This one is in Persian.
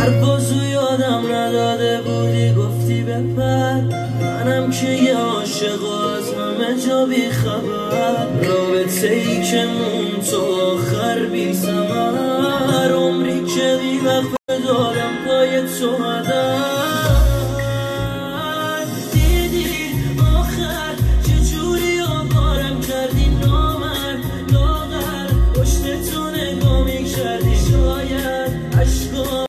حرفازو یادم نداده بودی گفتی بپر، منم که یه عاشق از همه جا بی خبر. رابطه ای که مون تو آخر بی ثمر، عمری که بی وقت دادم پای تو هدر.